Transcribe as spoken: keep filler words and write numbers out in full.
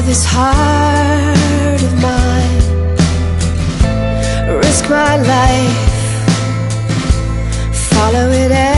this heart of mine, risk my life, follow it